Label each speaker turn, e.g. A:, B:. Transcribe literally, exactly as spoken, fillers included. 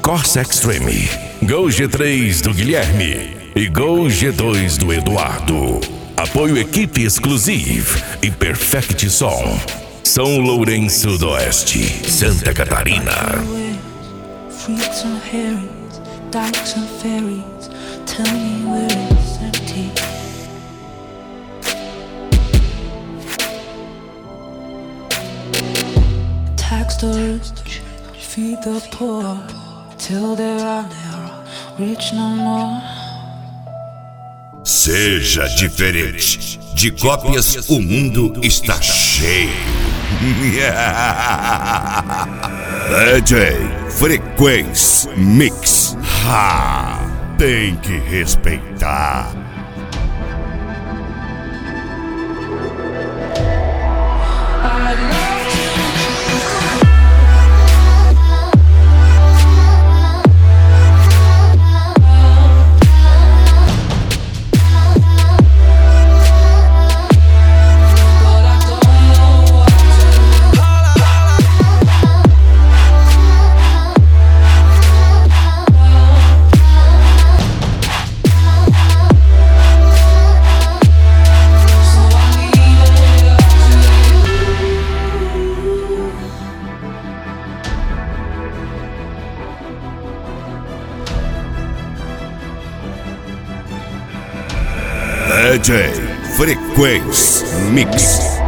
A: Corsa Extreme, Gol G três do Guilherme e Gol G dois do Eduardo. Apoio Equipe Exclusive e Perfect Som. São Lourenço do Oeste, Santa Catarina.
B: Freaks and Harrys, dykes and fairies, tell me where it's empty. Tax the rich, feed the poor, till they are never rich no more.
C: Seja diferente. De cópias o mundo está cheio. D J Frequência Mix. Ha! Tem que respeitar. D J Frequência Mix.